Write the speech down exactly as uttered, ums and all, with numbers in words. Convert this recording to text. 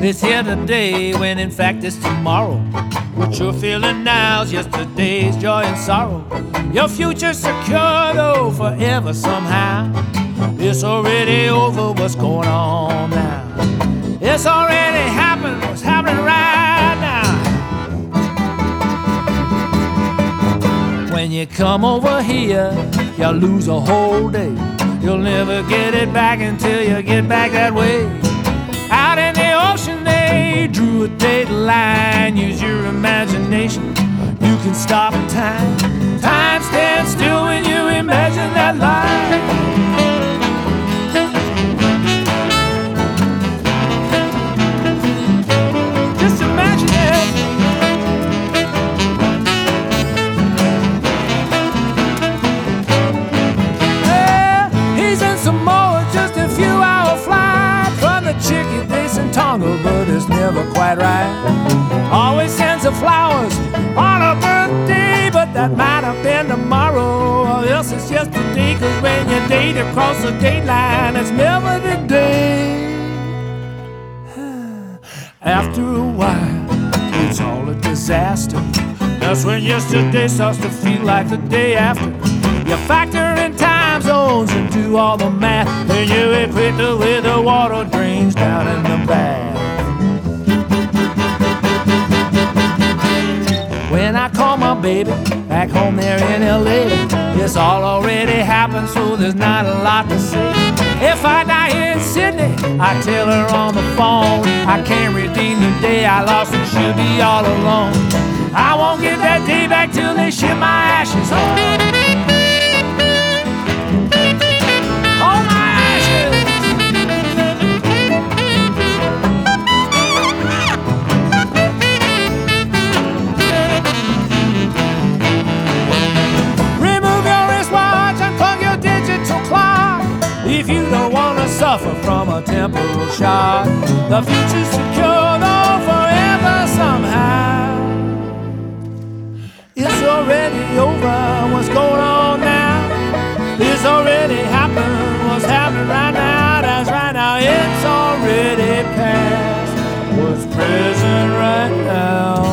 It's here today when in fact it's tomorrow. What you're feeling now is yesterday's joy and sorrow. Your future's secure though forever somehow. It's already over, what's going on now? It's already happened, what's happening right now. When you come over here, you lose a whole day. You'll never get it back until you get back that way. Out in the ocean they drew a date line. Use your imagination, you can stop time. Time stands still when you imagine that line. Just imagine it. Yeah, he's in Samoa, just a few hour flight from the Chicky Basin Tonga, but it's never quite right. Always sends her flowers on her birthday, but that might have been tomorrow, or else it's yesterday. Cause when you date across the date line, it's never the day. After a while, it's all a disaster. That's when yesterday starts to feel like the day after. You factor in time zones and do all the math, then you equate the way the water drains down in the bath. When I call my baby back home there in L A, it's all already happened, so there's not a lot to say. If I die here in Sydney, I tell her on the phone, I can't redeem the day I lost and she'll be all alone. I won't get that day back till they ship my ashes home. All my ashes. Remove your wristwatch, unplug your digital clock. If you don't want to suffer from a temporal shock, the future's secure though forever somehow. It's already over, what's going on now? It's already happened, what's happening right now? That's right now, it's already past, what's present right now.